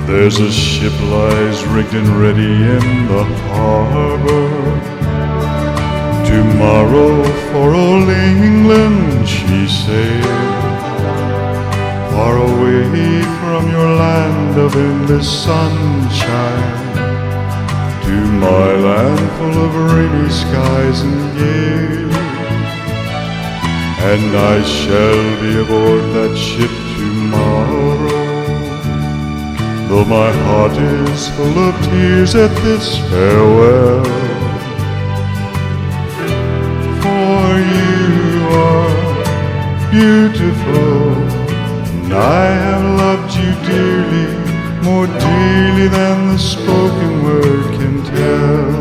There's a ship lies rigged and ready in the harbor. Tomorrow for old England she sails, far away from your land of endless sunshine, to my land full of rainy skies and gales. And I shall be aboard that ship tomorrow, though my heart is full of tears at this farewell. For you are beautiful, and I have loved you dearly, more dearly than the spoken word can tell.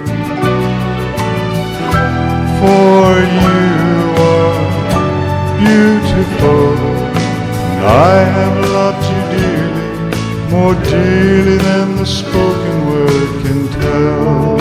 For you are beautiful, and I have loved you dearly, more dearly than the spoken word can tell.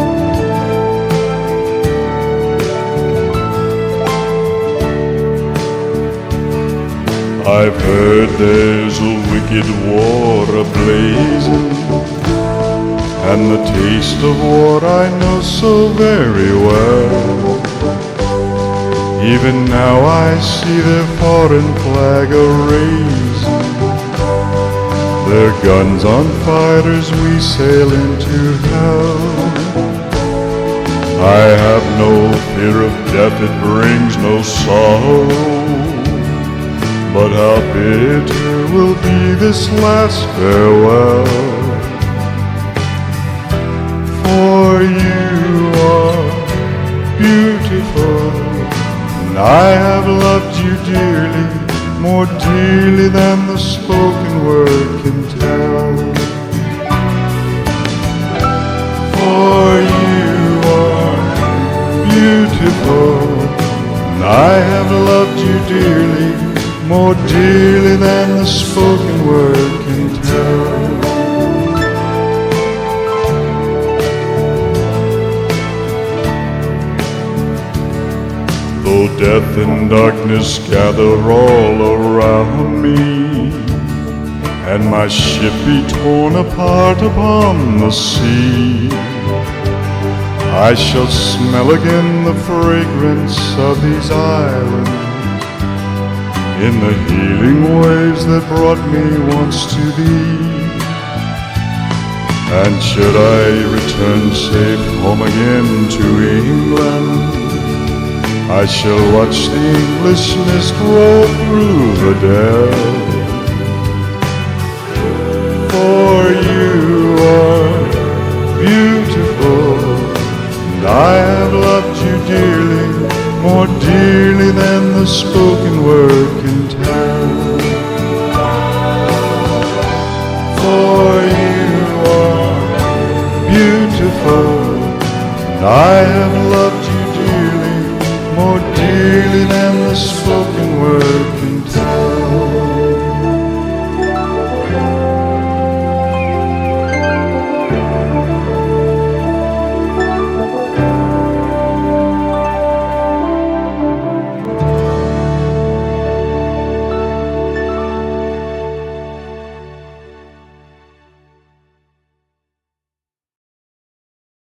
I've heard there's a wicked war a-blazing, and the taste of war I know so very well. Even now I see their foreign flag a-raising, their guns on fire as we sail into hell. I have no fear of death, it brings no sorrow, but how bitter will be this last farewell. For you are beautiful, and I have loved you dearly, more dearly than the spoken word can tell. For you are beautiful, and I have loved you dearly, more dearly than the spoken word can tell. Though death and darkness gather all around me, and my ship be torn apart upon the sea, I shall smell again the fragrance of these islands, in the healing waves that brought me once to thee. And should I return safe home again to England, I shall watch the English mist roll through the dell. For you are beautiful, and I have loved you dearly, more dearly than the spoken